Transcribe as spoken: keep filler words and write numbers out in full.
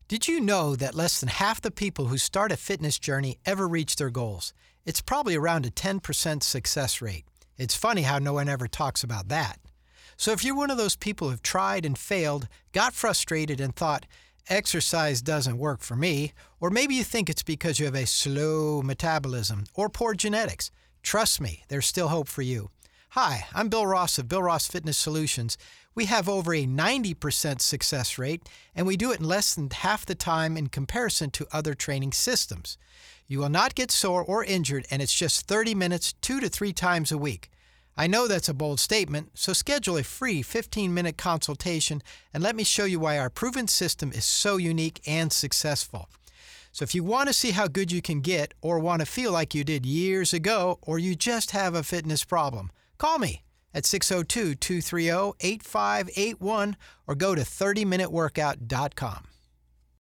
Did you know that less than half the people who start a fitness journey ever reach their goals? It's probably around a ten percent success rate. It's funny how no one ever talks about that. So if you're one of those people who've tried and failed, got frustrated and thought, exercise doesn't work for me, or maybe you think it's because you have a slow metabolism or poor genetics, trust me, there's still hope for you. Hi, I'm Bill Ross of Bill Ross Fitness Solutions. We have over a ninety percent success rate, and we do it in less than half the time in comparison to other training systems. You will not get sore or injured, and it's just thirty minutes, two to three times a week. I know that's a bold statement, so schedule a free fifteen-minute consultation and let me show you why our proven system is so unique and successful. So if you want to see how good you can get, or want to feel like you did years ago, or you just have a fitness problem, call me at six oh two, two three oh, eight five eight one or go to thirty minute workout dot com.